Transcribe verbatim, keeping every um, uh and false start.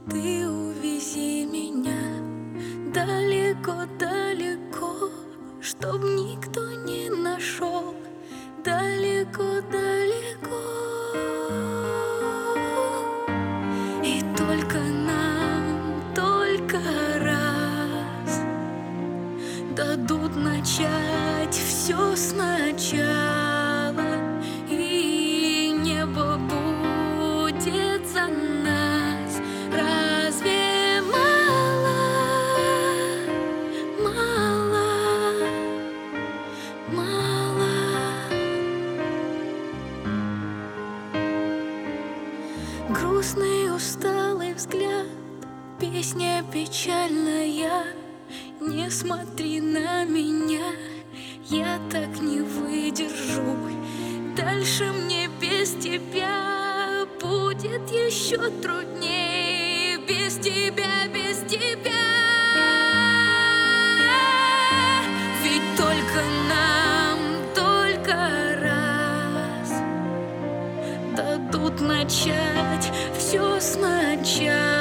Ты увези меня далеко-далеко, чтоб никто не нашел. Далеко-далеко. И только нам, только раз дадут начать все сначала, и небо будет за нас. Разве мало, мало, мало? Грустный, усталый взгляд, песня печальная. Не смотри на меня, я так не выдержу. Дальше мне без тебя будет еще труднее. Без тебя, без тебя. Ведь только нам, только раз дадут начать все сначала.